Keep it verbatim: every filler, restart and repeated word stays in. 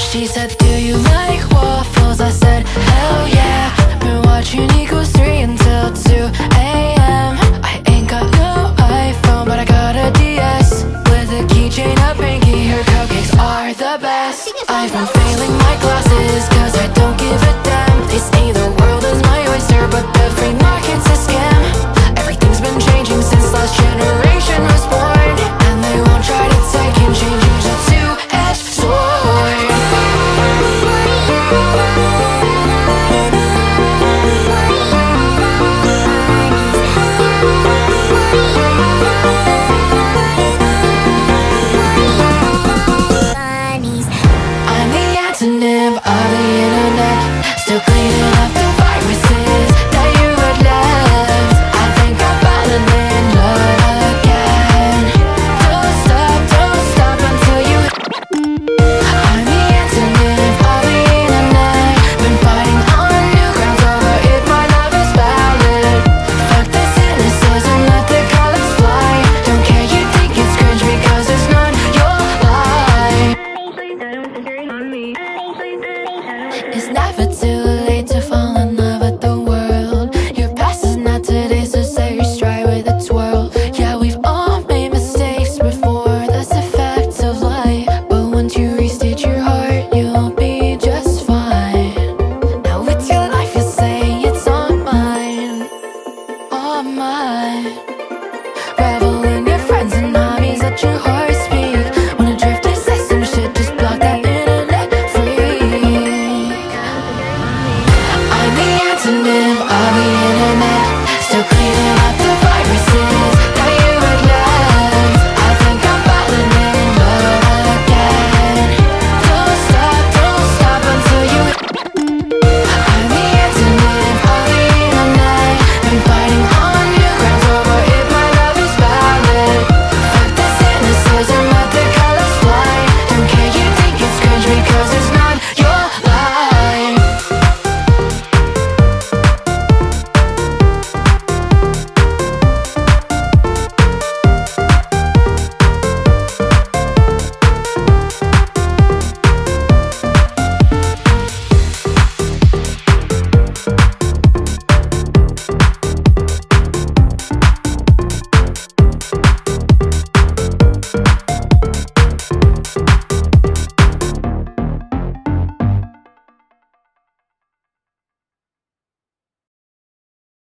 She said, do you like waffles? I said, hell yeah. Been watching Equals three until two a m I ain't got no iPhone, but I got a D S with a keychain, a pinky. Her cupcakes are the best. I've been failing